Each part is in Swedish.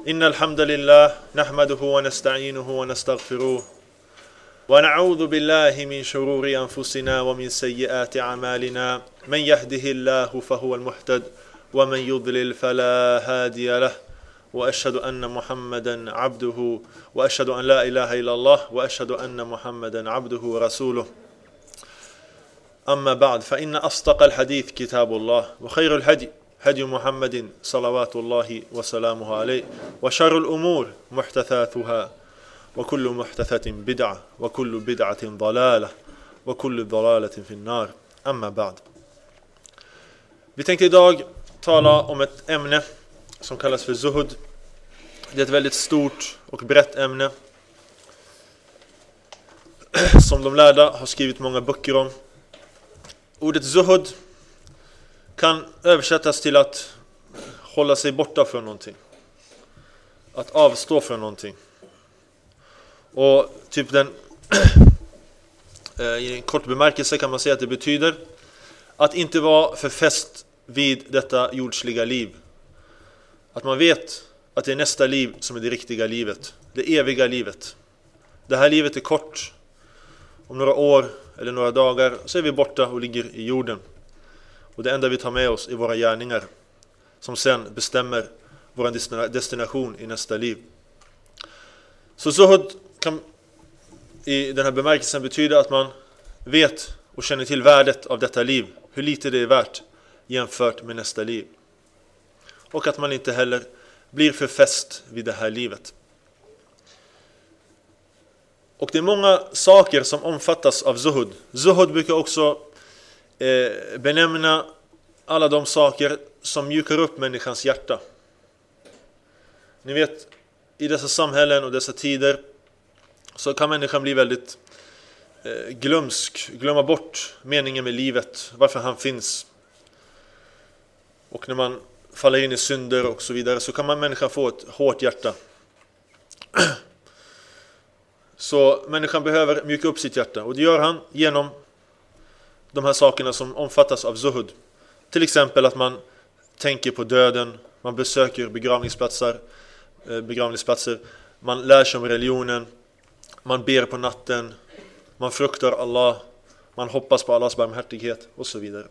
إن الحمد لله نحمده ونستعينه ونستغفره ونعوذ بالله من شرور أنفسنا ومن سيئات أعمالنا من يهده الله فهو المهتد ومن يضلل فلا هادي له وأشهد أن محمدا عبده وأشهد أن لا إله إلا الله وأشهد أن محمدا عبده ورسوله أما بعد فإن أصدق الحديث كتاب الله وخير الهدي هدي محمد صلوات الله وسلامه عليه وشر الأمور محدثاتها وكل محدثة بدعة وكل بدعة ضلالة وكل ضلالة في النار أما بعد. Vi tänkte idag tala om ett ämne som kallas för zuhud. Det är ett väldigt stort och brett ämne som de lärda har skrivit många böcker om. Ordet zuhud kan översättas till att hålla sig borta från någonting. Att avstå från någonting. Och typ i en kort bemärkelse kan man säga att det betyder att inte vara förfäst vid detta jordsliga liv. Att man vet att det är nästa liv som är det riktiga livet. Det eviga livet. Det här livet är kort. Om några år eller några dagar så är vi borta och ligger i jorden. Och det enda vi tar med oss är våra gärningar som sen bestämmer vår destination i nästa liv. Så zuhud kan i den här bemärkelsen betyda att man vet och känner till värdet av detta liv. Hur lite det är värt jämfört med nästa liv. Och att man inte heller blir förfäst vid det här livet. Och det är många saker som omfattas av zuhud. Zuhud brukar också benämna alla de saker som mjukar upp människans hjärta. Ni vet, i dessa samhällen och dessa tider så kan människan bli väldigt glömsk, glömma bort meningen med livet, varför han finns. Och när man faller in i synder och så vidare så kan människan få ett hårt hjärta. Så människan behöver mjuka upp sitt hjärta och det gör han genom de här sakerna som omfattas av zuhud. Till exempel att man tänker på döden, man besöker begravningsplatser, man lär sig om religionen, man ber på natten, man fruktar Allah, man hoppas på Allahs barmhärtighet och så vidare.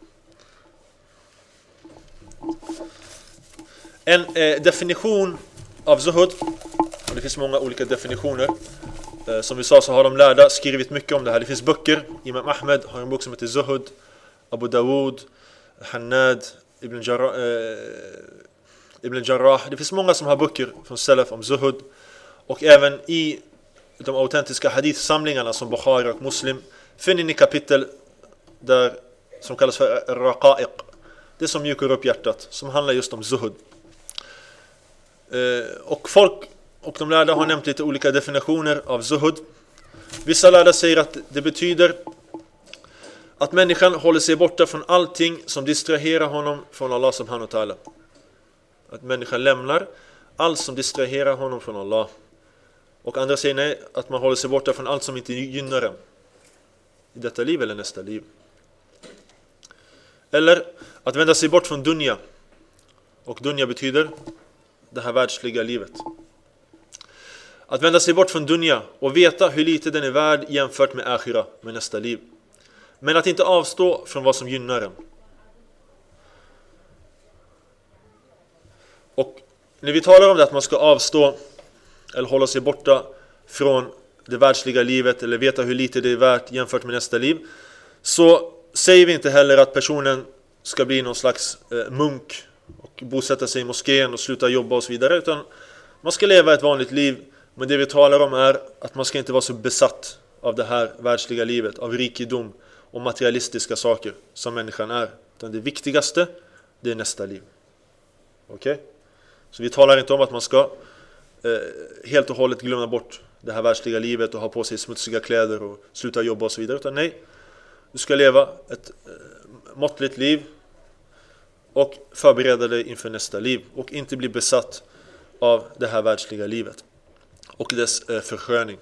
En definition av zuhud, och det finns många olika definitioner. Som vi sa så har de lärda skrivit mycket om det här. Det finns böcker. Imam Ahmed har en bok som heter Zuhud. Abu Dawud, Hannad, Ibn Jarrah. Det finns många som har böcker från Salaf om zuhud. Och även i de autentiska hadithsamlingarna som Bukhari och Muslim finner ni kapitel där som kallas för Raqa'iq. Det som mjukar upp hjärtat. Som handlar just om zuhud. Och de lärda har nämnt lite olika definitioner av zuhud. Vissa lärda säger att det betyder att människan håller sig borta från allting som distraherar honom från Allah subhanahu wa ta'ala. Att människan lämnar allt som distraherar honom från Allah. Och andra säger nej, att man håller sig borta från allt som inte gynnar den i detta liv eller nästa liv. Eller att vända sig bort från dunya. Och dunya betyder det här världsliga livet. Att vända sig bort från dunya och veta hur lite den är värd jämfört med akhira, med nästa liv. Men att inte avstå från vad som gynnar den. Och när vi talar om det att man ska avstå eller hålla sig borta från det världsliga livet eller veta hur lite det är värt jämfört med nästa liv, så säger vi inte heller att personen ska bli någon slags munk och bosätta sig i moskén och sluta jobba och så vidare, utan man ska leva ett vanligt liv. Men det vi talar om är att man ska inte vara så besatt av det här världsliga livet, av rikedom och materialistiska saker som människan är. Utan det viktigaste, det är nästa liv. Okej? Så vi talar inte om att man ska helt och hållet glömma bort det här världsliga livet och ha på sig smutsiga kläder och sluta jobba och så vidare. Utan nej, du ska leva ett måttligt liv och förbereda dig inför nästa liv. Och inte bli besatt av det här världsliga livet och dess försköning.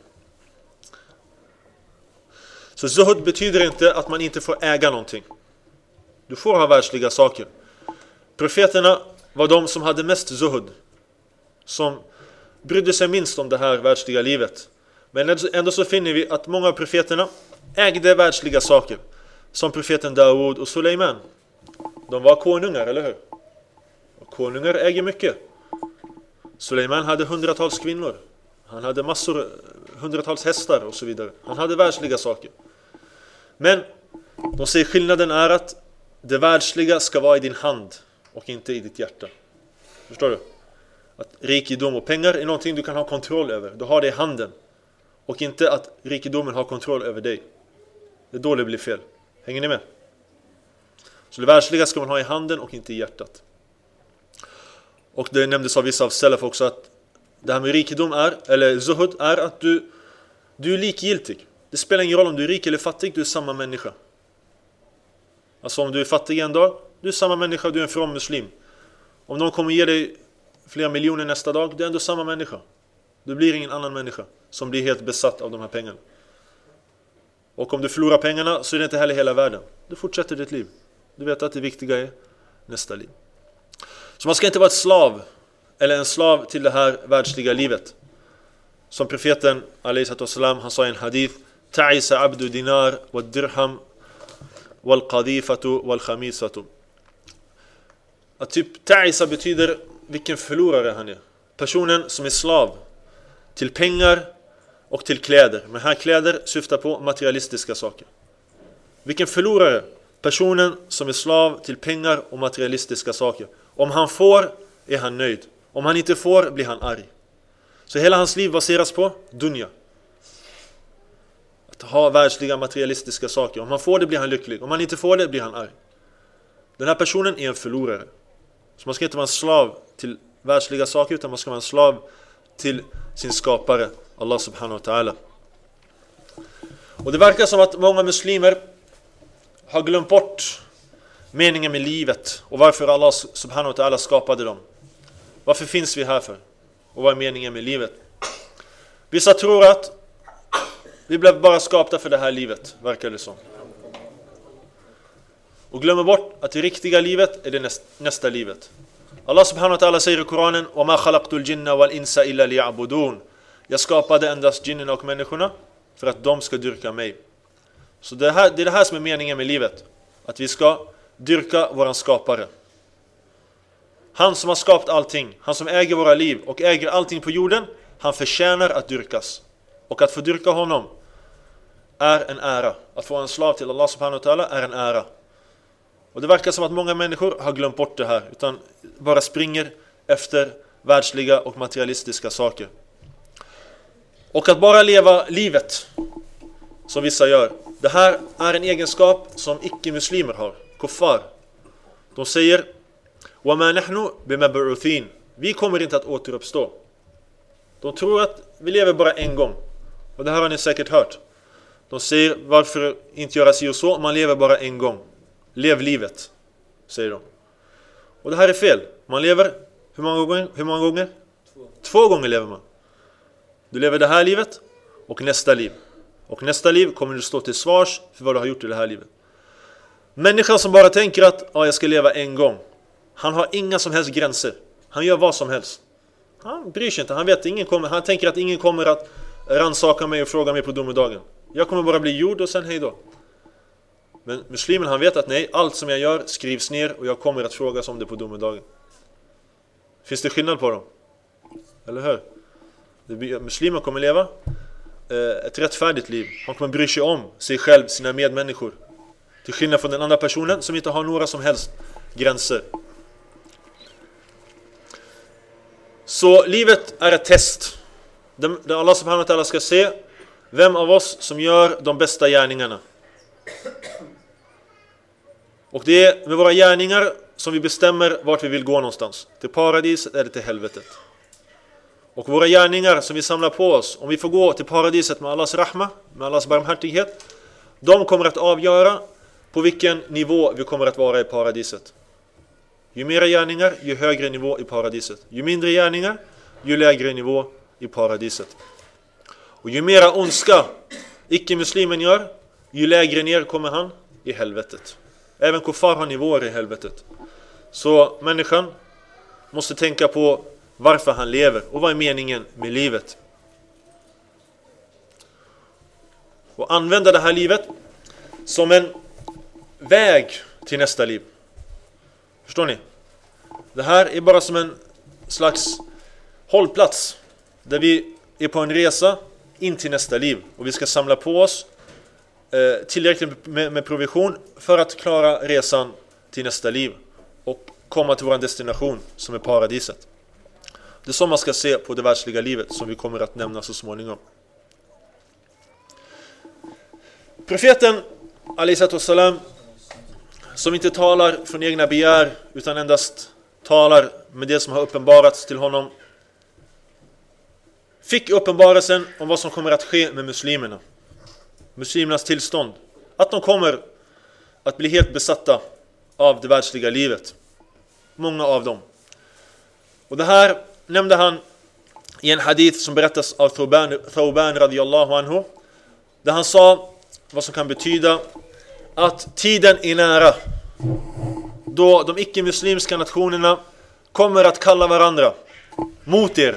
Så zuhud betyder inte att man inte får äga någonting. Du får ha världsliga saker. Profeterna var de som hade mest zuhud, som brydde sig minst om det här världsliga livet. Men ändå så finner vi att många av profeterna ägde världsliga saker. Som profeten Daoud och Suleiman. De var konungar, eller hur? Och konungar äger mycket. Suleiman hade hundratals kvinnor. Han hade hundratals hästar och så vidare. Han hade världsliga saker. Men de säger skillnaden är att det världsliga ska vara i din hand och inte i ditt hjärta. Förstår du? Att rikedom och pengar är någonting du kan ha kontroll över. Du har det i handen. Och inte att rikedomen har kontroll över dig. Det är då det blir fel. Hänger ni med? Så det världsliga ska man ha i handen och inte i hjärtat. Och det nämndes av vissa av Salaf också att det här med rikedom eller zuhud är att du är likgiltig. Det spelar ingen roll om du är rik eller fattig, du är samma människa. Alltså om du är fattig en dag, du är samma människa, du är en from muslim. Om någon kommer ge dig flera miljoner nästa dag, du är ändå samma människa. Du blir ingen annan människa som blir helt besatt av de här pengarna. Och om du förlorar pengarna så är det inte heller hela världen. Du fortsätter ditt liv. Du vet att det viktiga är nästa liv. Så man ska inte vara ett slav eller en slav till det här världsliga livet. Som profeten alaihissalam, han sa i en hadith: Ta'isa abdu dinar wa dirham wal qadifatu wal khamisatu. Att typ ta'isa betyder vilken förlorare han är. Personen som är slav till pengar och till kläder. Men här kläder syftar på materialistiska saker. Vilken förlorare? Personen som är slav till pengar och materialistiska saker. Om han får är han nöjd. Om han inte får blir han arg. Så hela hans liv baseras på dunya. Att ha världsliga materialistiska saker. Om han får det blir han lycklig. Om han inte får det blir han arg. Den här personen är en förlorare. Så man ska inte vara en slav till världsliga saker, utan man ska vara en slav till sin skapare, Allah subhanahu wa ta'ala. Och det verkar som att många muslimer har glömt bort meningen med livet och varför Allah subhanahu wa ta'ala skapade dem. Varför finns vi här för? Och vad är meningen med livet? Vissa tror att vi blev bara skapta för det här livet, verkar det som. Och glömmer bort att det riktiga livet är det nästa livet. Allah subhanahu wa ta'ala säger i Koranen: وَمَا خَلَقْتُ الْجِنَّ وَالْإِنسَ إِلَّا لِيَعْبُدُونَ. Jag skapade endast djinnarna och människorna för att de ska dyrka mig. Så det är det här som är meningen med livet. Att vi ska dyrka våran skapare. Han som har skapat allting, han som äger våra liv och äger allting på jorden, han förtjänar att dyrkas. Och att få dyrka honom är en ära. Att få en slav till Allah subhanahu wa ta'ala är en ära. Och det verkar som att många människor har glömt bort det här, utan bara springer efter världsliga och materialistiska saker. Och att bara leva livet som vissa gör, det här är en egenskap som icke-muslimer har, kuffar. De säger: وَمَا نَحْنُ بِمَبْعُثِينَ. Vi kommer inte att återuppstå. De tror att vi lever bara en gång. Och det här har ni säkert hört. De säger: varför inte göra si och så? Man lever bara en gång. Lev livet, säger de. Och det här är fel. Man lever hur många gånger? 2 gånger lever man. Du lever det här livet och nästa liv. Och nästa liv kommer du stå till svars för vad du har gjort i det här livet. Människan som bara tänker att jag ska leva en gång, han har inga som helst gränser. Han gör vad som helst. Han bryr sig inte. Han tänker att ingen kommer att ransaka mig och fråga mig på domedagen. Jag kommer bara bli jord och sen hej då. Men muslimen, han vet att nej, allt som jag gör skrivs ner och jag kommer att frågas om det på domedagen. Finns det skillnad på dem? Eller hur? Muslimen kommer leva ett rättfärdigt liv. Han kommer bry sig om sig själv, sina medmänniskor. Till skillnad från den andra personen som inte har några som helst gränser. Så livet är ett test. Där Allah subhanahu wa ta'ala ska se vem av oss som gör de bästa gärningarna. Och det är med våra gärningar som vi bestämmer vart vi vill gå någonstans. Till paradiset eller till helvetet. Och våra gärningar som vi samlar på oss, om vi får gå till paradiset med Allahs rahma, med Allahs barmhärtighet, de kommer att avgöra på vilken nivå vi kommer att vara i paradiset. Ju mer gärningar, ju högre nivå i paradiset. Ju mindre gärningar, ju lägre nivå i paradiset. Och ju mera ondska icke-muslimen gör, ju lägre ner kommer han i helvetet. Även kuffar har nivåer i helvetet. Så människan måste tänka på varför han lever och vad är meningen med livet. Och använda det här livet som en väg till nästa liv. Förstår ni? Det här är bara som en slags hållplats där vi är på en resa in till nästa liv. Och vi ska samla på oss tillräckligt med provision för att klara resan till nästa liv och komma till vår destination som är paradiset. Det är så man ska se på det världsliga livet som vi kommer att nämna så småningom. Profeten alaihissalam, som inte talar från egna begär utan endast talar med det som har uppenbarats till honom, fick uppenbarelsen om vad som kommer att ske med muslimerna. Muslimernas tillstånd. Att de kommer att bli helt besatta av det världsliga livet. Många av dem. Och det här nämnde han i en hadith som berättas av Thawban radiyallahu anhu. Där han sa vad som kan betyda att tiden är nära. Då de icke-muslimska nationerna kommer att kalla varandra mot er.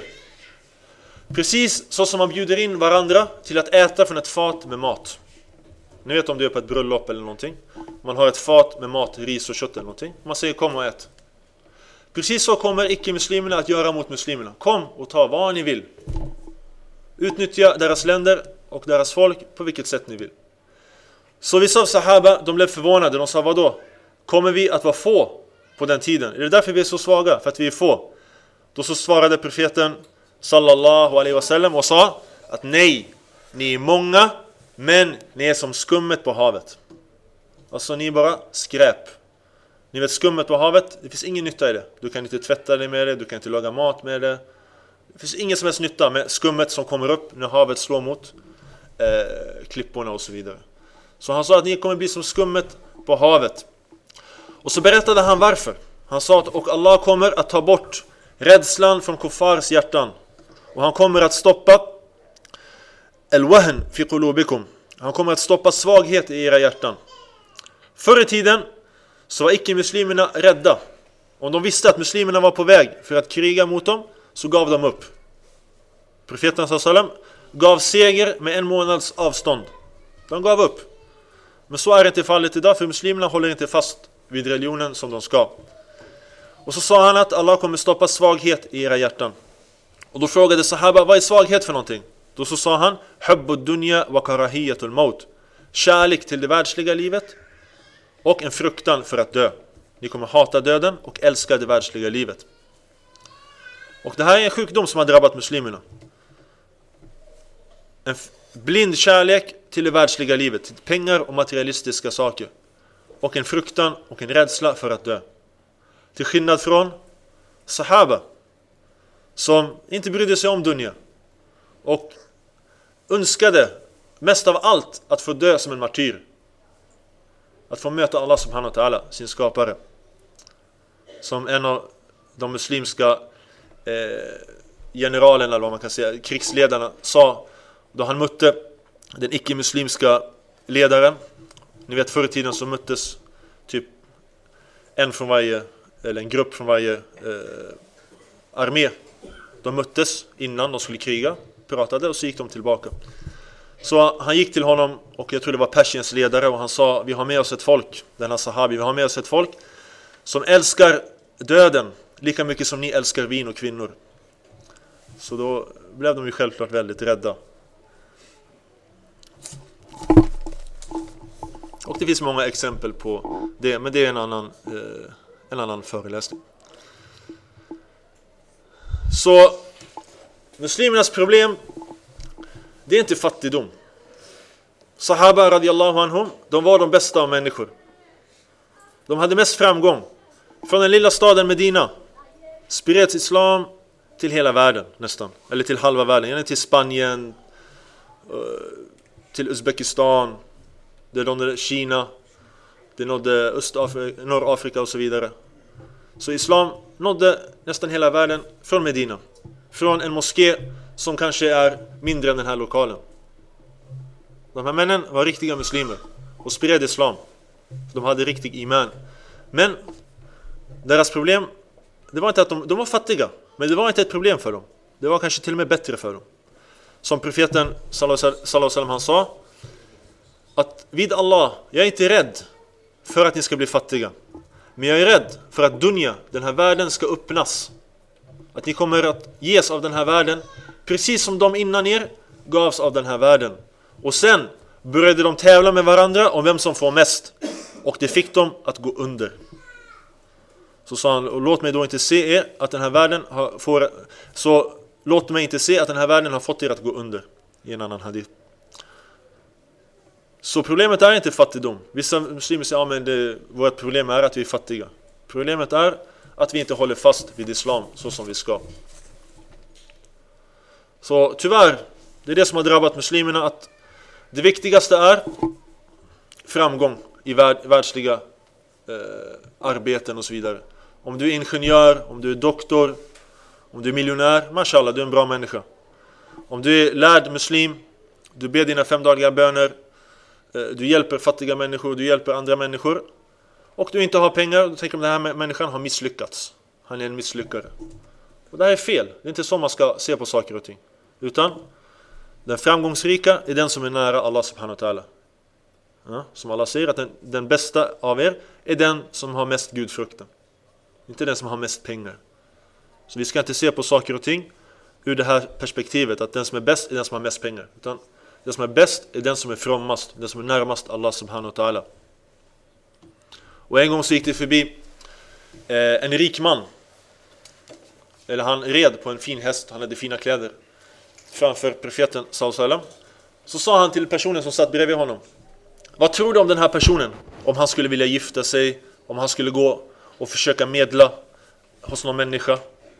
Precis så som man bjuder in varandra till att äta från ett fat med mat. Ni vet om du är på ett bröllop eller någonting. Man har ett fat med mat, ris och kött eller någonting. Man säger kom och ät. Precis så kommer icke-muslimerna att göra mot muslimerna. Kom och ta vad ni vill. Utnyttja deras länder och deras folk på vilket sätt ni vill. Så vissa av sahaba, de blev förvånade. De sa, vadå? Kommer vi att vara få på den tiden? Är det därför vi är så svaga? För att vi är få? Då så svarade profeten sallallahu alaihi wasallam och sa att nej, ni är många, men ni är som skummet på havet. Alltså ni är bara skräp. Ni vet skummet på havet, det finns ingen nytta i det. Du kan inte tvätta dig med det, du kan inte laga mat med det. Det finns ingen som helst nytta med skummet som kommer upp när havet slår mot klipporna och så vidare. Så han sa att ni kommer bli som skummet på havet. Och så berättade han varför. Han sa att och Allah kommer att ta bort rädslan från kuffars hjärtan. Och han kommer att stoppa al-wahn fi qulubikum. Han kommer att stoppa svaghet i era hjärtan. Förr i tiden så var icke-muslimerna rädda. Om de visste att muslimerna var på väg för att kriga mot dem, så gav de upp. Profeten sallam gav seger med 1 månads avstånd. De gav upp. Men så är det inte fallet idag, för muslimerna håller inte fast vid religionen som de ska. Och så sa han att Allah kommer stoppa svaghet i era hjärtan. Och då frågade sahaba, vad är svaghet för någonting? Då så sa han, hubbud dunya wa karahiyatul maut. Kärlek till det världsliga livet och en fruktan för att dö. Ni kommer hata döden och älska det världsliga livet. Och det här är en sjukdom som har drabbat muslimerna. En blind kärlek till det världsliga livet, till pengar och materialistiska saker. Och en fruktan och en rädsla för att dö. Till skillnad från sahaba, som inte brydde sig om dunya och önskade mest av allt att få dö som en martyr. Att få möta Allah subhanahu wa ta'ala, sin skapare. Som en av de muslimska generalerna, eller vad man kan säga, krigsledarna, sa då han mötte den icke-muslimska ledaren. Ni vet, förr i tiden så möttes typ en från varje, eller en grupp från varje armé. De möttes innan de skulle kriga, pratade och så gick de tillbaka. Så han gick till honom, och jag tror det var Persiens ledare, och han sa, vi har med oss ett folk, denna sahabi, vi har med oss ett folk som älskar döden lika mycket som ni älskar vin och kvinnor. Så då blev de ju självklart väldigt rädda. Och det finns många exempel på det, men det är en annan föreläsning. Så muslimernas problem, det är inte fattigdom. Sahaba radiyallahu anhum, de var de bästa av människor. De hade mest framgång. Från den lilla staden Medina spreds islam till hela världen nästan. Eller till halva världen. Till Spanien, till Uzbekistan, det nådde Kina, det nådde Norrafrika och så vidare. Så islam nådde nästan hela världen från Medina. Från en moské som kanske är mindre än den här lokalen. De här männen var riktiga muslimer och spred islam. De hade riktig iman. Men deras problem, det var inte att de var fattiga. Men det var inte ett problem för dem. Det var kanske till och med bättre för dem. Som profeten sallallahu alaihi wasallam han sa, att vid Allah, jag är inte rädd för att ni ska bli fattiga. Men jag är rädd för att dunya, den här världen, ska öppnas. Att ni kommer att ges av den här världen, precis som de innan er gavs av den här världen. Och sen började de tävla med varandra om vem som får mest. Och det fick dem att gå under. Så sa han, låt mig då inte se er att den här världen låt mig inte se att den här världen har fått er att gå under. I en annan hadith. Så problemet är inte fattigdom. Vissa muslimer säger, ja men vårt problem är att vi är fattiga. Problemet är att vi inte håller fast vid islam så som vi ska. Så tyvärr, det är det som har drabbat muslimerna, att det viktigaste är framgång i världsliga arbeten och så vidare. Om du är ingenjör, om du är doktor, om du är miljonär, mashallah, du är en bra människa. Om du är lärd muslim, du ber dina 5-dagliga böner, du hjälper fattiga människor, du hjälper andra människor, och du inte har pengar, då tänker man att den här människan har misslyckats. Han är en misslyckare. Och det här är fel. Det är inte så man ska se på saker och ting. Utan den framgångsrika är den som är nära Allah subhanahu wa ta'ala. Ja, som Allah säger, att den bästa av er är den som har mest gudfruktan. Inte den som har mest pengar. Så vi ska inte se på saker och ting ur det här perspektivet, att den som är bäst är den som har mest pengar. Utan den som är bäst är den som är frommast, den som är närmast Allah subhanahu wa ta'ala. Och en gång så gick det förbi en rik man. Eller han red på en fin häst, han hade fina kläder, framför profeten sallallahu alaihi wasallam. Så sa han till personen som satt bredvid honom, vad tror du om den här personen? Om han skulle vilja gifta sig, om han skulle gå och försöka medla hos någon människa.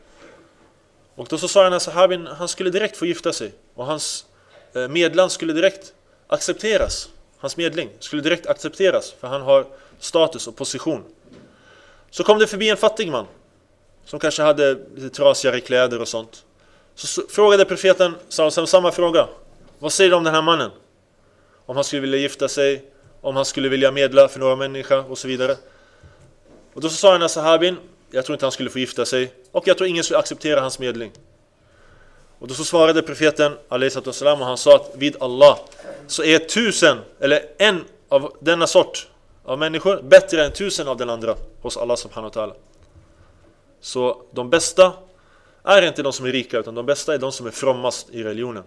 Och då så sa den här sahabin, han skulle direkt få gifta sig. Och hans medlan skulle direkt accepteras. Hans medling skulle direkt accepteras, för han har status och position. Så kom det förbi en fattig man som kanske hade lite trasigare kläder och sånt. Så frågade profeten samma fråga. Vad säger du om den här mannen? Om han skulle vilja gifta sig, om han skulle vilja medla för några människor och så vidare. Och då så sa den här sahabin, jag tror inte han skulle få gifta sig, och jag tror ingen skulle acceptera hans medling. Och då så svarade profeten alaihi wasallam, och han sa att vid Allah så är 1000 eller en av denna sort av människor bättre än 1000 av den andra hos Allah subhanahu wa ta'ala. Så de bästa är inte de som är rika, utan de bästa är de som är frommast i religionen.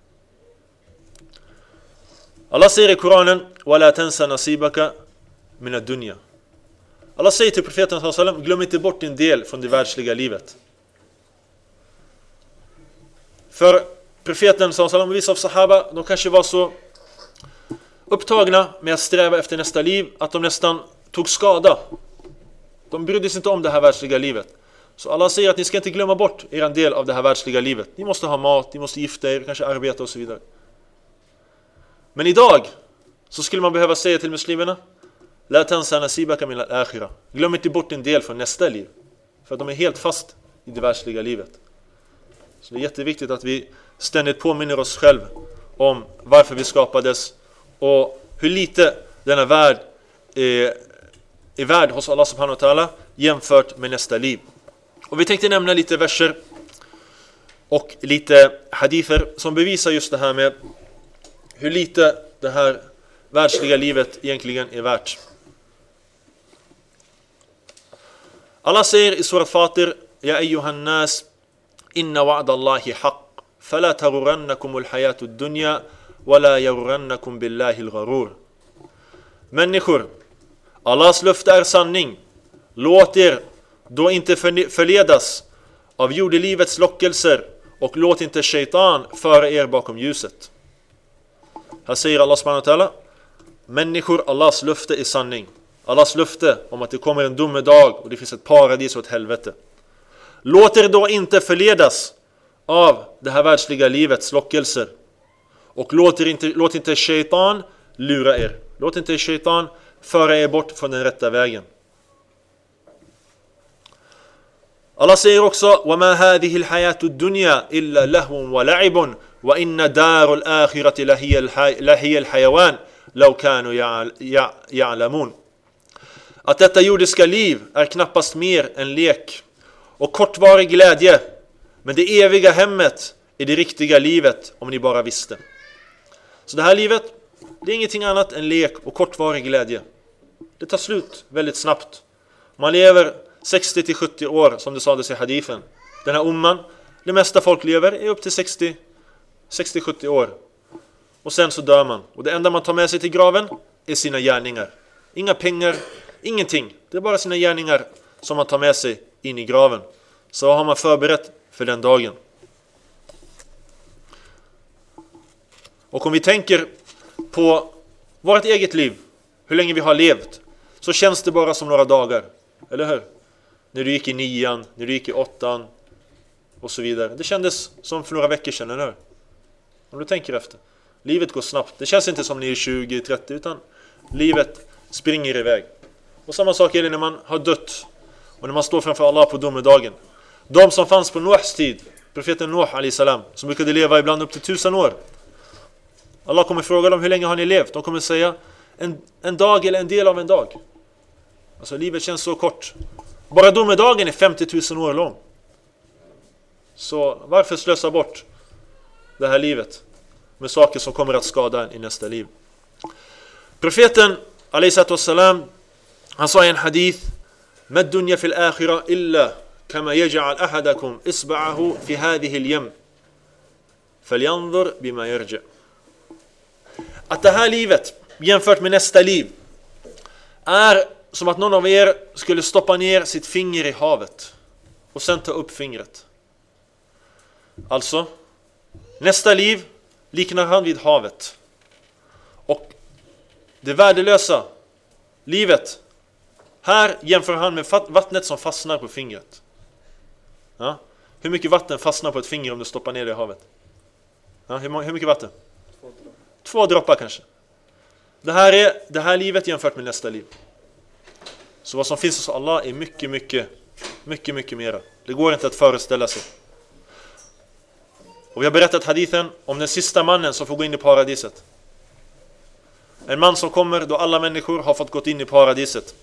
Allah säger i Koranen, وَلَا تَنْسَ نَصِيبَكَ مِنَ الدُّنْيَا. Allah säger till profeten sallallahu alaihi wasallam, glöm inte bort din del från det världsliga livet. För profeten sallallahu alaihi wasallam och vissa av sahaba, de kanske var så upptagna med att sträva efter nästa liv att de nästan tog skada. De brydde sig inte om det här världsliga livet. Så Allah säger att ni ska inte glömma bort er del av det här världsliga livet. Ni måste ha mat, ni måste gifta er, kanske arbeta och så vidare. Men idag så skulle man behöva säga till muslimerna, La tansa nasibaka min al-akhirah. Glöm inte bort din del från nästa liv. För att de är helt fast i det världsliga livet. Så det är jätteviktigt att vi ständigt påminner oss själv om varför vi skapades och hur lite denna värld är värd hos Allah subhanahu wa ta'ala jämfört med nästa liv. Och vi tänkte nämna lite verser och lite hadither som bevisar just det här med hur lite det här världsliga livet egentligen är värt. Allah säger i surah Fatir, Ja ayyuhan nas, inna wa'da Allahi haqq, fala tarurannakum al-hayatu ad-dunya, wala yarurannakum billahi al-gharur. Människor, Allahs löfte är sanning. Låt er då inte förledas av jordelivets lockelser, och låt inte shaitan föra er bakom ljuset. Här säger Allah subhanahu wa ta'ala, människor, Allahs löfte är sanning. Allahs löfte om att det kommer en domedag och det finns ett paradis och ett helvete. Låt er då inte förledas av det här världsliga livets lockelser, och låt inte shaitan lura er. Låt inte shaitan föra er bort från den rätta vägen. Allah säger också, وَمَا هَذِهِ الْحَيَاةُ الدُّنْيَا إِلَّا لَهْوٌ وَلَعِبٌ وَإِنَّ دَارُ الْآخِرَةِ لَهِيَ الْحَيَوَانِ لَوْ كَانُوا يَعْلَمُونَ. Att detta jordiska liv är knappast mer än lek och kortvarig glädje Men det eviga hemmet är det riktiga livet, om ni bara visste. Så det här livet, det är ingenting annat än lek och kortvarig glädje. Det tar slut väldigt snabbt. Man lever 60-70 år, som det sades i hadithen. Den här umman, det mesta folk lever är upp till 60-70 år. Och sen så dör man. Och det enda man tar med sig till graven är sina gärningar. Inga pengar, ingenting. Det är bara sina gärningar som man tar med sig in i graven. Så har man förberett för den dagen. Och om vi tänker på vårt eget liv, hur länge vi har levt, så känns det bara som några dagar. Eller hur? När du gick i 9:an, när du gick i 8:an och så vidare. Det kändes som för några veckor sedan, eller hur? Om du tänker efter. Livet går snabbt. Det känns inte som ni är 20-30, utan livet springer iväg. Och samma sak är det när man har dött och när man står framför Allah på domedagen. De som fanns på Nuhs tid, profeten Nuh alayhi salam, som brukade leva ibland upp till 1000 år. Allah kommer fråga dem, hur länge har ni levt? De kommer säga, en dag eller en del av en dag. Alltså livet känns så kort. Bara domedagen är 50 000 år lång. Så varför slösa bort det här livet med saker som kommer att skada en i nästa liv? Profeten alayhi salam, han sa i en hadith: "Mad dunya fil akhirah illa kama yaj'al ahadakum isba'ahu fi hadhihi al-yam falyanzur bima yarji'." Att det här livet jämfört med nästa liv är som att någon av er skulle stoppa ner sitt finger i havet och sen ta upp fingret. Alltså, nästa liv liknar han vid havet. Och det värdelösa livet, här jämför han med vattnet som fastnar på fingret. Ja? Hur mycket vatten fastnar på ett finger om du stoppar ner det i havet? Ja, hur mycket vatten? 2 droppar kanske. Det här är det här livet jämfört med nästa liv. Så vad som finns hos Allah är mycket mera. Det går inte att föreställa sig. Och vi har berättat hadithen om den sista mannen som får gå in i paradiset. En man som kommer då alla människor har fått gått in i paradiset.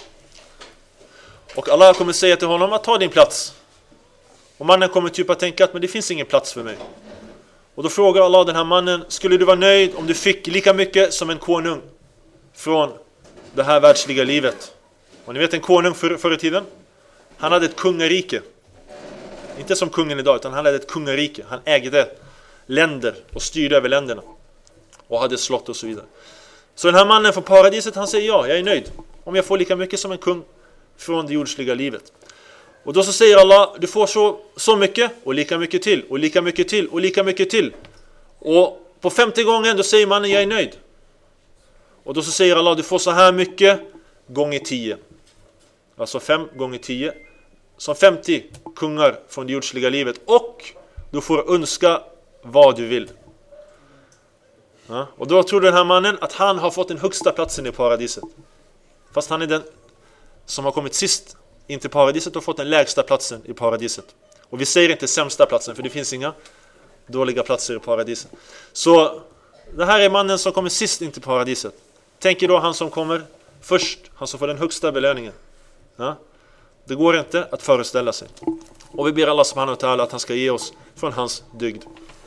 Och Allah kommer säga till honom att ta din plats. Och mannen kommer typ att tänka att men det finns ingen plats för mig. Och då frågar Allah den här mannen: skulle du vara nöjd om du fick lika mycket som en konung från det här världsliga livet? Och ni vet en konung förr i tiden, han hade ett kungarike. Inte som kungen idag, utan han hade ett kungarike. Han ägde länder och styrde över länderna. Och hade slott och så vidare. Så den här mannen från paradiset, han säger ja, jag är nöjd om jag får lika mycket som en kung från det jordsliga livet. Och då så säger Allah, du får så mycket och lika mycket till och lika mycket till och lika mycket till. Och på 50 gången då säger mannen, jag är nöjd. Och då så säger Allah, du får så här mycket gånger 10. Alltså 5 gånger 10. Som 50 kungar från det jordsliga livet. Och du får önska vad du vill. Ja, och då tror den här mannen att han har fått den högsta platsen i paradiset. Fast han är den som har kommit sist in till paradiset och fått den lägsta platsen i paradiset. Och vi säger inte sämsta platsen, för det finns inga dåliga platser i paradiset. Så det här är mannen som kommer sist in till paradiset. Tänk er då han som kommer först, han som får den högsta belöningen. Ja? Det går inte att föreställa sig. Och vi ber Allah subhanahu wa ta'ala att han ska ge oss från hans dygd.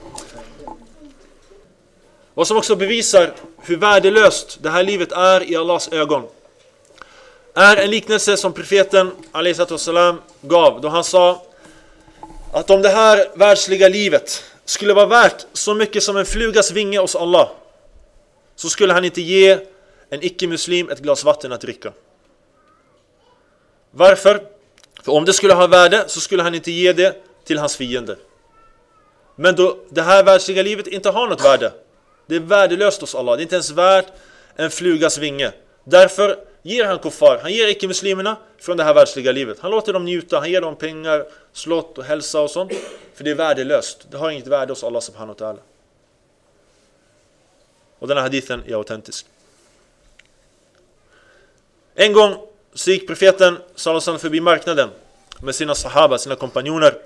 Vad som också bevisar hur värdelöst det här livet är i Allahs ögon är en liknelse som profeten alayhi salam gav, då han sa att om det här världsliga livet skulle vara värt så mycket som en flugas vinge hos Allah, så skulle han inte ge en icke-muslim ett glas vatten att dricka. Varför? För om det skulle ha värde så skulle han inte ge det till hans fiender. Men då det här världsliga livet inte har något värde, det är värdelöst hos Allah, det är inte ens värt en flugas vinge. Därför ger han kuffar, han ger icke-muslimerna från det här världsliga livet. Han låter dem njuta, han ger dem pengar, slott och hälsa och sånt. För det är värdelöst, det har inget värde hos Allah subhanahu wa ta'ala. Och den här hadithen är autentisk. En gång så gick profeten sallallahu förbi marknaden med sina sahaba, sina kompanjoner.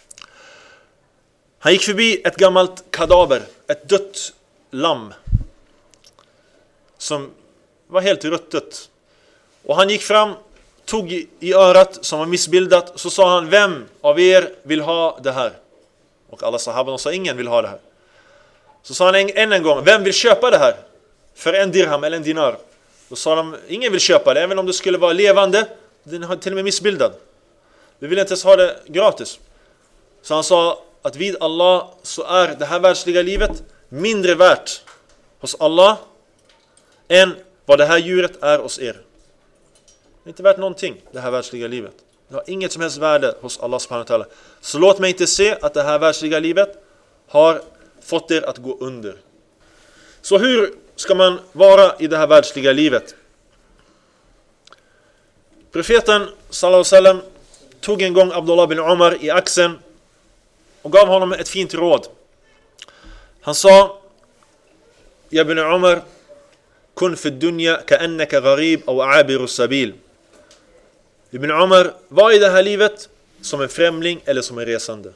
Han gick förbi ett gammalt kadaver, ett dött lamm som var helt ruttet. Och han gick fram, tog i örat som var missbildat, så sa han: vem av er vill ha det här? Och alla sahabarna sa: ingen vill ha det här. Så sa han än en gång: vem vill köpa det här för 1 dirham eller 1 dinar? Då sa de: ingen vill köpa det, även om det skulle vara levande. Den har till och med missbildad. Vi vill inte ens ha det gratis. Så han sa att vid Allah så är det här världsliga livet mindre värt hos Allah än vad det här djuret är hos er. Det är inte värt någonting, det här världsliga livet. Det har inget som helst värde hos Allah subhanahu wa ta'ala. Så låt mig inte se att det här världsliga livet har fått er att gå under. Så hur ska man vara i det här världsliga livet? Profeten sallallahu alaihi wasallam tog en gång Abdullah bin Umar i axeln och gav honom ett fint råd. Han sa: Ja bin Umar, kun fi dunya ka'annaka gharib aw abiru sabil. Ibn Umar, var i det här livet som en främling eller som en resande.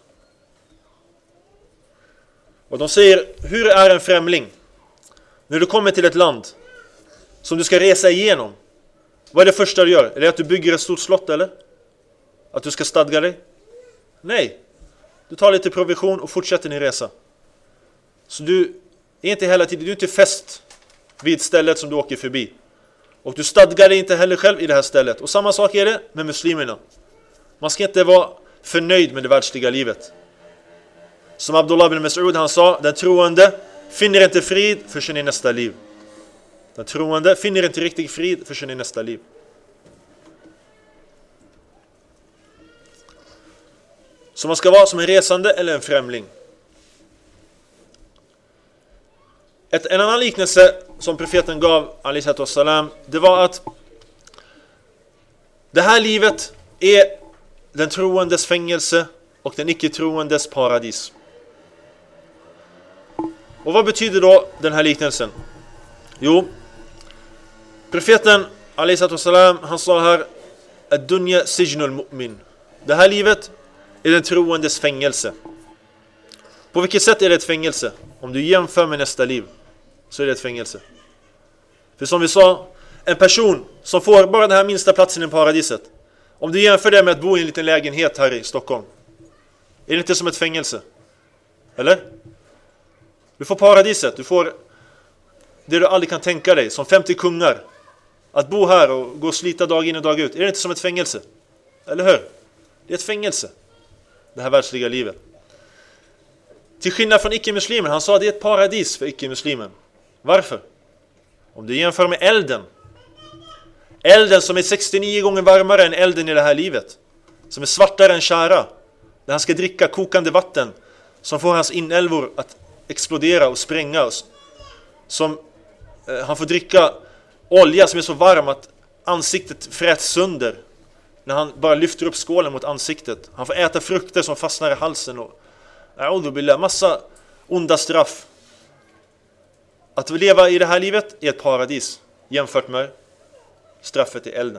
Och de säger: hur är en främling? När du kommer till ett land som du ska resa igenom, vad är det första du gör? Är det att du bygger ett stort slott eller? Att du ska stadga dig? Nej. Du tar lite provision och fortsätter din resa. Så du är inte hela tiden, du är inte fäst vid stället som du åker förbi. Och du stadgar dig inte heller själv i det här stället. Och samma sak är det med muslimerna. Man ska inte vara förnöjd med det världsliga livet. Som Abdullah bin Mas'ud, han sa: den troende finner inte frid för sin i nästa liv. Den troende finner inte riktig frid för sin i nästa liv. Så man ska vara som en resande eller en främling. En annan liknelse som profeten gav, alaihi wassalam, det var att det här livet är den troendes fängelse och den icke-troendes paradis. Och vad betyder då den här liknelsen? Jo, profeten alaihi wassalam, han sa här: ad-dunya sijnul mu'min. Det här livet är den troendes fängelse. På vilket sätt är det ett fängelse? Om du jämför med nästa liv, så är det ett fängelse. För som vi sa, en person som får bara den här minsta platsen i paradiset, om du jämför det med att bo i en liten lägenhet här i Stockholm, är det inte som ett fängelse? Eller? Du får paradiset, du får det du aldrig kan tänka dig, som 50 kungar. Att bo här och gå och slita dag in och dag ut, är det inte som ett fängelse? Eller hur? Det är ett fängelse, det här världsliga livet. Till skillnad från icke-muslimen, han sa att det är ett paradis för icke-muslimen. Varför? Om du jämför med elden. Elden som är 69 gånger varmare än elden i det här livet. Som är svartare än kära. Där han ska dricka kokande vatten som får hans inälvor att explodera och spränga. Som han får dricka olja som är så varm att ansiktet fräts sönder när han bara lyfter upp skålen mot ansiktet. Han får äta frukter som fastnar i halsen och massa onda straff. Att leva i det här livet är ett paradis jämfört med straffet i elden.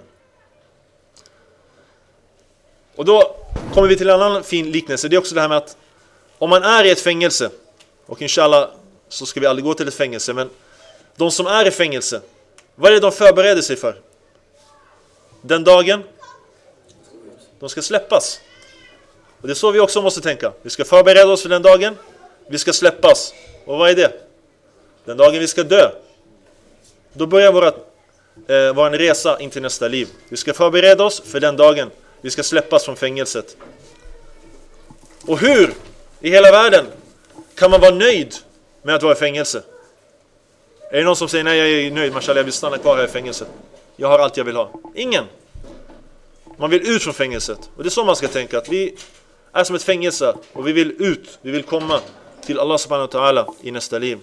Och då kommer vi till en annan fin liknelse. Det är också det här med att om man är i ett fängelse, och inshallah så ska vi aldrig gå till ett fängelse, men de som är i fängelse, vad är det de förbereder sig för? Den dagen de ska släppas. Och det är så vi också måste tänka. Vi ska förbereda oss för den dagen vi ska släppas. Och vad är det? Den dagen vi ska dö. Då börjar vår resa in till nästa liv. Vi ska förbereda oss för den dagen vi ska släppas från fängelset. Och hur i hela världen kan man vara nöjd med att vara i fängelse? Är det någon som säger: nej, jag är nöjd, mashallah, jag vill stanna kvar här i fängelset. Jag har allt jag vill ha. Ingen. Man vill ut från fängelset. Och det är så man ska tänka, att vi är som ett fängelse och vi vill ut. Vi vill komma till Allah subhanahu wa ta'ala i nästa liv.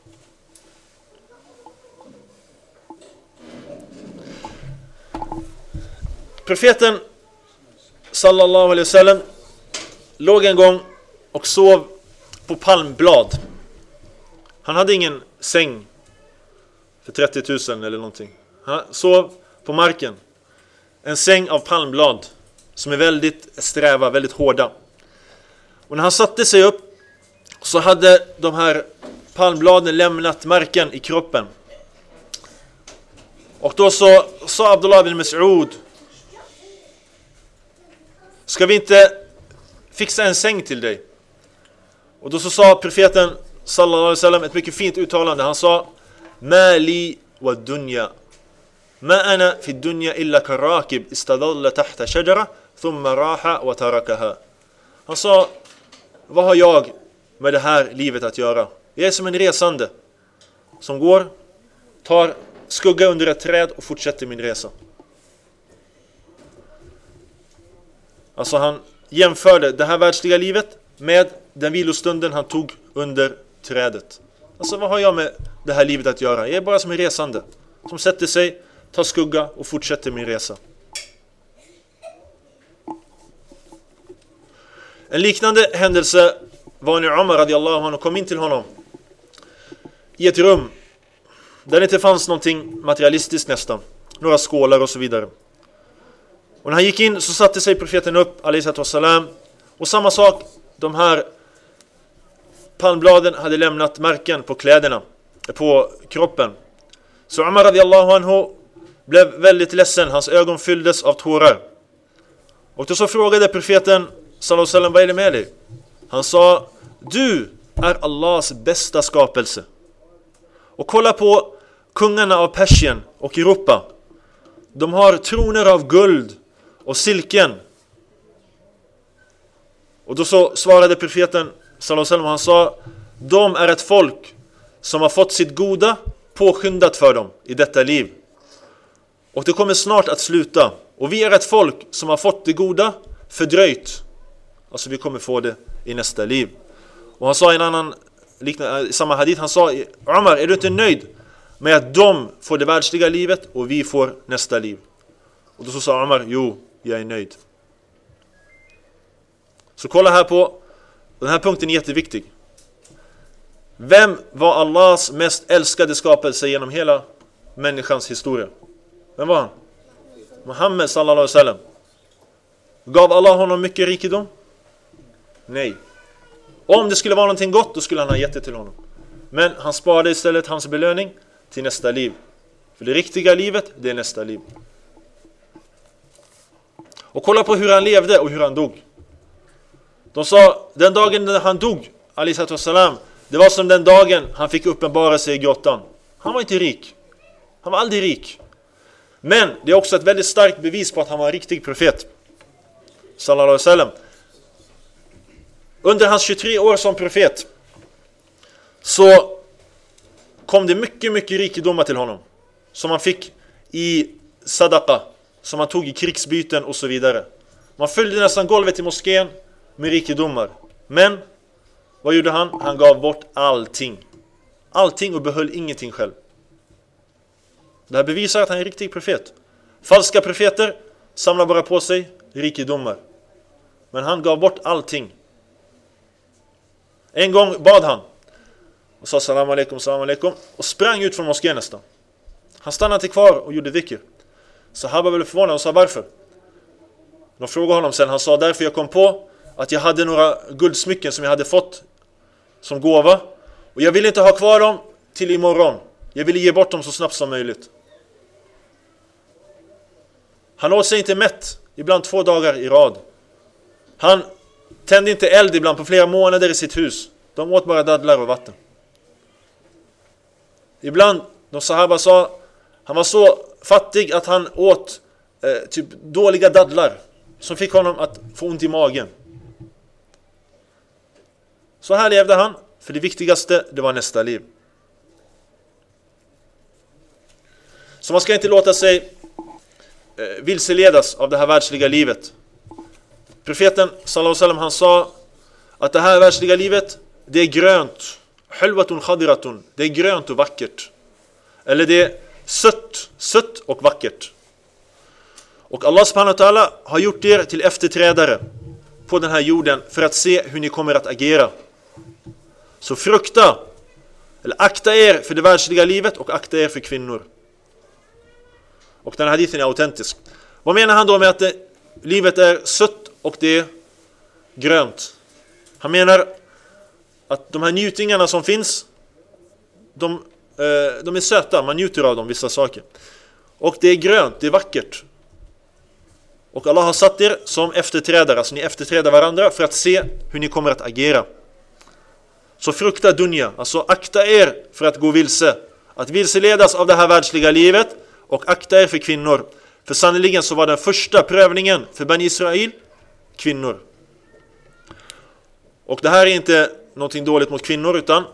Profeten sallallahu alaihi wasallam låg en gång och sov på palmblad. Han hade ingen säng för 30 000 eller någonting. Han sov på marken. En säng av palmblad som är väldigt sträva, väldigt hårda. Och när han satte sig upp så hade de här palmbladen lämnat märken i kroppen. Och då så sa Abdullah bin Mas'ud ska vi inte fixa en säng till dig? Och då så sa profeten sallallahu alaihi wasallam ett mycket fint uttalande. Han sa: Mali wa dunya ma ana fi dunya illa karakib istadalla tahta shajara thumma raha wa tarakaha. Han sa: vad har jag med det här livet att göra? Jag är som en resande som går, tar skugga under ett träd och fortsätter min resa. Alltså han jämförde det här världsliga livet med den vilostunden han tog under trädet. Alltså vad har jag med det här livet att göra? Jag är bara som en resande som sätter sig, tar skugga och fortsätter min resa. En liknande händelse var när Umar radiallahu anhu kom in till honom i ett rum där det inte fanns någonting materialistiskt nästan. Några skålar och så vidare. Och när han gick in så satte sig profeten upp, alaihissalatu wassalam. Och samma sak, de här palmbladen hade lämnat märken på kläderna, på kroppen. Så Umar radiallahu anhu blev väldigt ledsen, hans ögon fylldes av tårar. Och då så frågade profeten sallallahu alaihi wasallam: vad är det med dig? Han sa: du är Allahs bästa skapelse. Och kolla på kungarna av Persien och Europa. De har troner av guld och silken. Och då så svarade profeten sallallahu alaihi wasallam, han sa: de är ett folk som har fått sitt goda påskyndat för dem i detta liv. Och det kommer snart att sluta. Och vi är ett folk som har fått det goda fördröjt. Alltså vi kommer få det i nästa liv. Och han sa i en annan i samma hadith, han sa: Umar, är du inte nöjd med att de får det världsliga livet och vi får nästa liv? Och då så sa Umar: jo, jag är nöjd. Så kolla här på, den här punkten är jätteviktig. Vem var Allahs mest älskade skapelse genom hela människans historia? Vem var han? Muhammed sallallahu alaihi wasallam. Gav Allah honom mycket rikedom? Nej. Om det skulle vara någonting gott, då skulle han ha gett det till honom. Men han sparade istället hans belöning till nästa liv. För det riktiga livet, det är nästa liv. Och kolla på hur han levde och hur han dog. De sa, den dagen när han dog, alaihissalatu wassalam, det var som den dagen han fick uppenbara sig i grottan. Han var inte rik. Han var aldrig rik. Men det är också ett väldigt starkt bevis på att han var en riktig profet. Sallallahu alaihi wasallam. Under hans 23 år som profet så kom det mycket rikedomar till honom. Som han fick i sadaqa, som han tog i krigsbyten och så vidare. Man fyllde nästan golvet i moskén med rikedomar. Men vad gjorde han? Han gav bort allting. Allting och behöll ingenting själv. Det här bevisar att han är en riktig profet. Falska profeter samlar bara på sig rikedomar. Men han gav bort allting. En gång bad han och sa salam alaikum och sprang ut från moskén nästan. Han stannade kvar och gjorde dhikr. Sahaba blev förvånade och sa: varför? De frågade honom sen. Han sa: därför jag kom på att jag hade några guldsmycken som jag hade fått som gåva. Och jag ville inte ha kvar dem till imorgon. Jag ville ge bort dem så snabbt som möjligt. Han åt sig inte mätt, ibland 2 dagar i rad. Han tände inte eld ibland på flera månader i sitt hus. De åt bara dadlar och vatten. Ibland, de sahaba sa, han var så fattig att han åt typ dåliga dadlar som fick honom att få ont i magen. Så här levde han, för det viktigaste, det var nästa liv. Så man ska inte låta sig vilseledas av det här världsliga livet. Profeten sallallahu alaihi wasallam, han sa att det här världsliga livet, det är grönt. Hulwatun khadiratun, det är grönt och vackert. Eller det är sött och vackert. Och Allah subhanahu wa ta'ala har gjort er till efterträdare på den här jorden för att se hur ni kommer att agera. Så frukta, eller akta er för det världsliga livet och akta er för kvinnor. Och den här hadithen är autentisk. Vad menar han då med att livet är sött och det är grönt? Han menar att de här njutningarna som finns, de är söta, man njuter av dem, vissa saker. Och det är grönt, det är vackert. Och Allah har satt er som efterträdare, alltså ni efterträder varandra för att se hur ni kommer att agera. Så frukta dunja, alltså akta er för att gå vilse, att vilseledas av det här världsliga livet, och akta er för kvinnor. För sannoliken så var den första prövningen för Bani Israel kvinnor. Och det här är inte någonting dåligt mot kvinnor, utan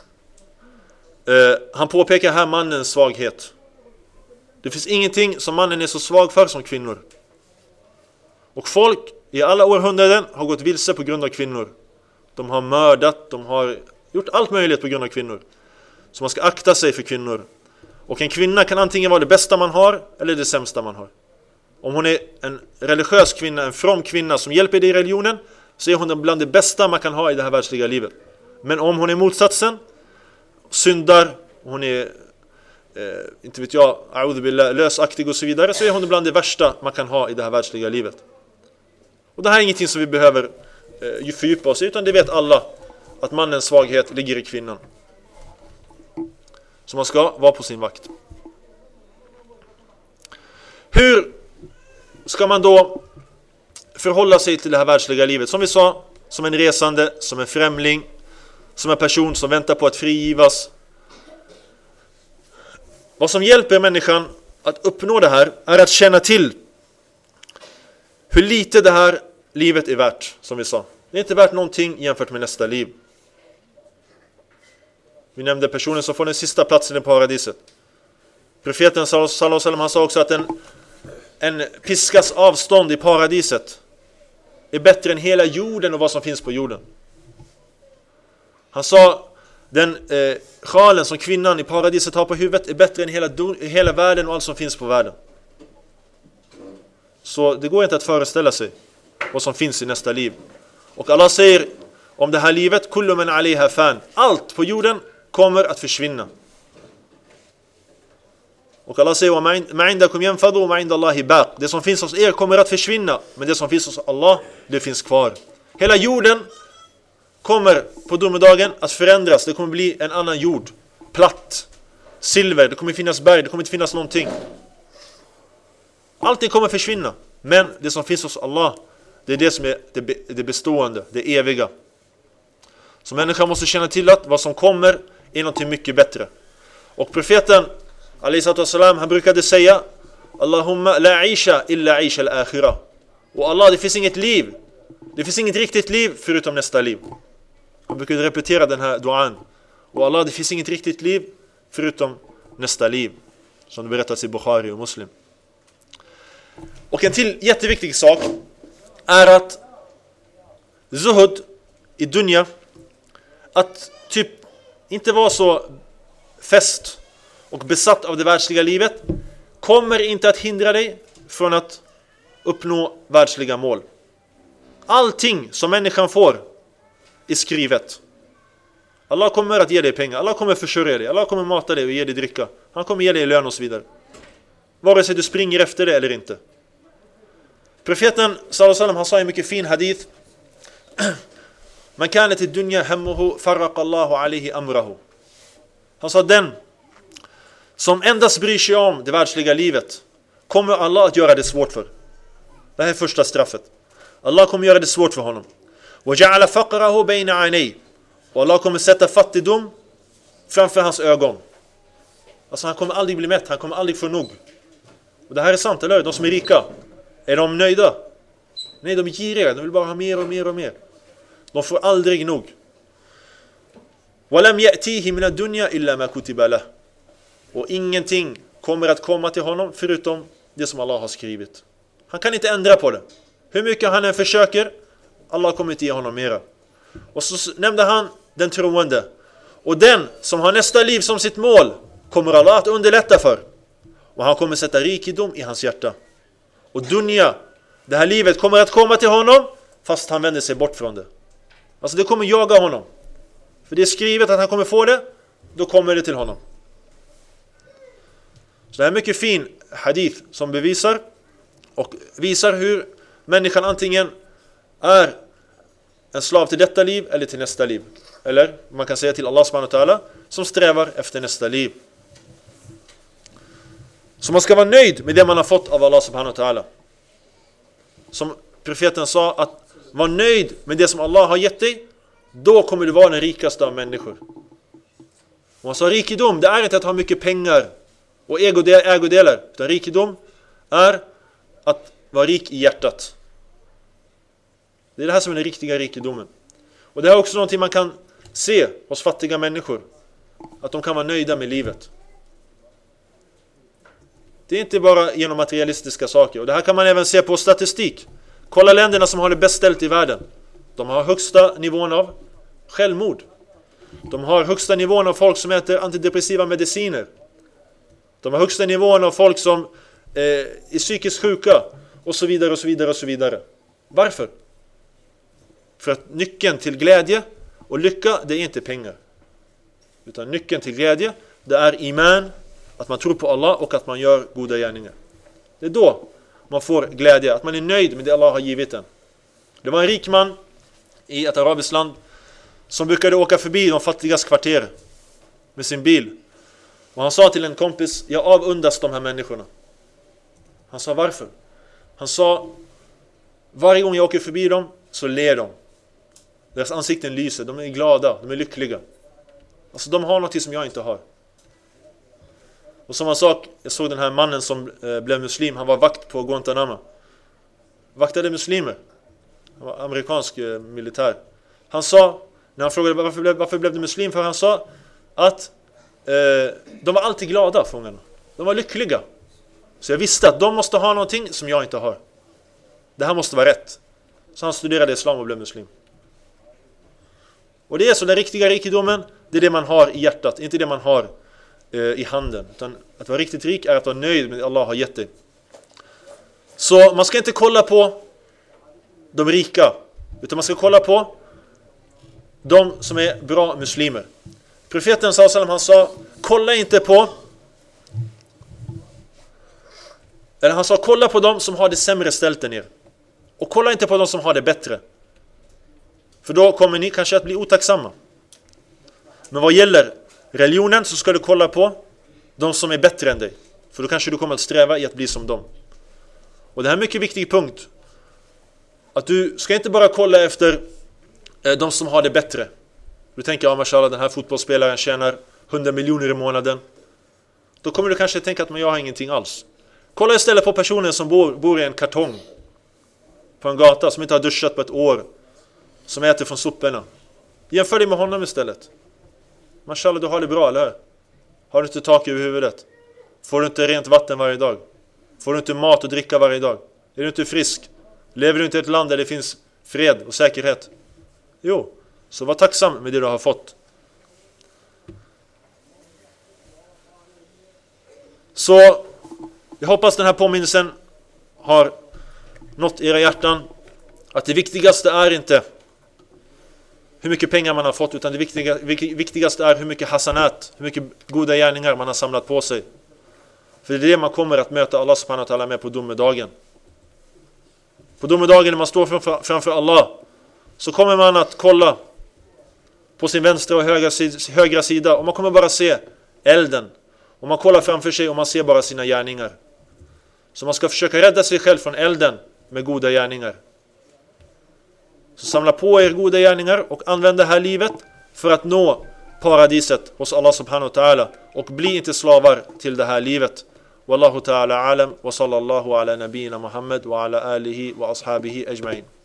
han påpekar här mannens svaghet. Det finns ingenting som mannen är så svag för som kvinnor. Och folk i alla århundraden har gått vilse på grund av kvinnor. De har mördat, de har gjort allt möjligt på grund av kvinnor. Så man ska akta sig för kvinnor. Och en kvinna kan antingen vara det bästa man har eller det sämsta man har. Om hon är en religiös kvinna, en from kvinna som hjälper dig i religionen, så är hon bland det bästa man kan ha i det här världsliga livet. Men om hon är motsatsen, syndar, hon är inte vet jag, lösaktig och så vidare, så är hon bland det värsta man kan ha i det här världsliga livet. Och det här är ingenting som vi behöver fördjupa oss i, utan det vet alla, att mannens svaghet ligger i kvinnan. Så man ska vara på sin vakt. Hur ska man då förhålla sig till det här världsliga livet? Som vi sa, som en resande, som en främling, som en person som väntar på att frigivas. Vad som hjälper människan att uppnå det här är att känna till hur lite det här livet är värt, som vi sa. Det är inte värt någonting jämfört med nästa liv. Vi nämnde personen som får den sista platsen i paradiset. Profeten sallallahu alaihi wasallam, han sa också att en piskas avstånd i paradiset är bättre än hela jorden och vad som finns på jorden. Han sa den sjalen som kvinnan i paradiset har på huvudet är bättre än hela världen och allt som finns på världen. Så det går inte att föreställa sig vad som finns i nästa liv. Och Allah säger om det här livet, kullu man alayha fan, allt på jorden kommer att försvinna. Och Allah säger ma indakum yanfadu wa ma inda Allahi baq. Det som finns hos er kommer att försvinna, men det som finns hos Allah, det finns kvar. Hela jorden kommer på domedagen att förändras. Det kommer bli en annan jord, platt, silver, det kommer finnas berg, det kommer inte finnas någonting. Allting kommer försvinna, men det som finns hos Allah, det är det som är det bestående, det eviga. Så människan måste känna till att vad som kommer är något mycket bättre. Och profeten alaihissalam, han brukade säga Allahumma la aisha illa aisha al-akhirah. Och Allah, det finns inget liv, det finns inget riktigt liv förutom nästa liv. Han brukade repetera den här duan. Och Allah, det finns inget riktigt liv förutom nästa liv, som det berättas i Bukhari och Muslim. Och en till jätteviktig sak är att zuhud i dunya, att typ inte vara så fäst och besatt av det världsliga livet, kommer inte att hindra dig från att uppnå världsliga mål. Allting som människan får är skrivet. Allah kommer att ge dig pengar, Allah kommer försörja dig, Allah kommer mata dig och ge dig dricka, han kommer ge dig lön och så vidare, vare sig du springer efter det eller inte. Profeten sallallahu alaihi wasallam, han sa i en mycket fin hadith: man kanat i dunya hammuhu farraqa Allahu alayhi amrahu. Han sa, den som endast bryr sig om det världsliga livet kommer Allah att göra det svårt för. Det här är första straffet. Allah kommer göra det svårt för honom. وَجَعَلَ فَقْرَهُ بَيْنَ عَيْنَيْهِ. Och Allah kommer sätta fattigdom framför hans ögon. Alltså han kommer aldrig bli mätt, han kommer aldrig få nog. Och det här är sant, eller hur? De som är rika, är de nöjda? Nej, de är giriga, de vill bara ha mer och mer och mer. De får aldrig nog. وَلَمْ يَأْتِيهِ مِنَ الدُّنْيَا إِلَّا مَا كُتِبَ لَهُ. Och ingenting kommer att komma till honom förutom det som Allah har skrivit. Han kan inte ändra på det. Hur mycket han än försöker, Allah kommer inte ge honom mera. Och så nämnde han den troende. Och den som har nästa liv som sitt mål kommer Allah att underlätta för. Och han kommer sätta rikedom i hans hjärta. Och dunya, det här livet kommer att komma till honom fast han vänder sig bort från det. Alltså det kommer jaga honom. För det är skrivet att han kommer få det, då kommer det till honom. Så det här är en mycket fin hadith som bevisar och visar hur människan antingen är en slav till detta liv eller till nästa liv. Eller man kan säga till Allah subhanahu wa ta'ala, som strävar efter nästa liv. Så man ska vara nöjd med det man har fått av Allah subhanahu wa ta'ala. som profeten sa, att var nöjd med det som Allah har gett dig, då kommer du vara den rikaste av människor. Och han sa rikedom, det är inte att ha mycket pengar och ägodelar, utan rikedom är att vara rik i hjärtat. Det är det här som är den riktiga rikedomen. Och det är också någonting man kan se hos fattiga människor, att de kan vara nöjda med livet. Det är inte bara genom materialistiska saker. Och det här kan man även se på statistik. Kolla länderna som har det bäst ställt i världen. De har högsta nivån av självmord. De har högsta nivån av folk som äter antidepressiva mediciner. De har högsta nivån av folk som är psykiskt sjuka. Och så vidare och så vidare och så vidare. Varför? För att nyckeln till glädje och lycka, det är inte pengar. Utan nyckeln till glädje, det är iman, att man tror på Allah och att man gör goda gärningar. Det är då man får glädje, att man är nöjd med det Allah har givit en. Det var en rik man i ett arabiskt land som brukade åka förbi de fattigas kvarter med sin bil. Och han sa till en kompis, jag avundas de här människorna. Han sa, varför? Han sa, varje gång jag åker förbi dem så ler de. Deras ansikten lyser, de är glada, de är lyckliga. Alltså de har något som jag inte har. Och som han sa, jag såg den här mannen som blev muslim, han var vakt på Guantanamo. Vaktade muslimer. Han var amerikansk militär. Han sa, när han frågade varför blev du muslim, för han sa att de var alltid glada, fångarna. De var lyckliga. Så jag visste att de måste ha någonting som jag inte har. Det här måste vara rätt. Så han studerade islam och blev muslim. Och det är så, den riktiga rikedomen, det är det man har i hjärtat, inte det man har i handen. Utan att vara riktigt rik är att vara nöjd med det Allah har gett dig. Så man ska inte kolla på de rika, utan man ska kolla på de som är bra muslimer. Profeten sallallahu han sa, kolla inte på, eller han sa, kolla på de som har det sämre ställt än er. Och kolla inte på de som har det bättre. För då kommer ni kanske att bli otacksamma. Men vad gäller religionen så ska du kolla på de som är bättre än dig. För då kanske du kommer att sträva i att bli som dem. Och det här är en mycket viktig punkt. Att du ska inte bara kolla efter de som har det bättre. Du tänker, ja mashallah, den här fotbollsspelaren tjänar 100 miljoner i månaden. Då kommer du kanske tänka att jag har ingenting alls. Kolla istället på personen som bor i en kartong på en gata, som inte har duschat på ett år, som äter från soporna. Jämför dig med honom istället. Mashallah, du har det bra, eller hur? Har du inte tak över huvudet? Får du inte rent vatten varje dag? Får du inte mat och dricka varje dag? Är du inte frisk? Lever du inte i ett land där det finns fred och säkerhet? Jo, så var tacksam med det du har fått. Så jag hoppas den här påminnelsen har nått era hjärtan, att det viktigaste är inte hur mycket pengar man har fått, utan det viktigaste är hur mycket hasanat, hur mycket goda gärningar man har samlat på sig. För det är det man kommer att möta Allah subhanahu wa ta'ala med på domedagen. På domedagen när man står framför Allah, så kommer man att kolla på sin vänstra och högra sida, och man kommer bara se elden. Och man kollar framför sig och man ser bara sina gärningar. Så man ska försöka rädda sig själv från elden med goda gärningar. Så samla på er goda gärningar och använd det här livet för att nå paradiset hos Allah subhanahu wa ta'ala. Och bli inte slavar till det här livet. Wallahu ta'ala alam wa sallallahu ala nabina Muhammad wa ala alihi wa ashabihi ajma'in.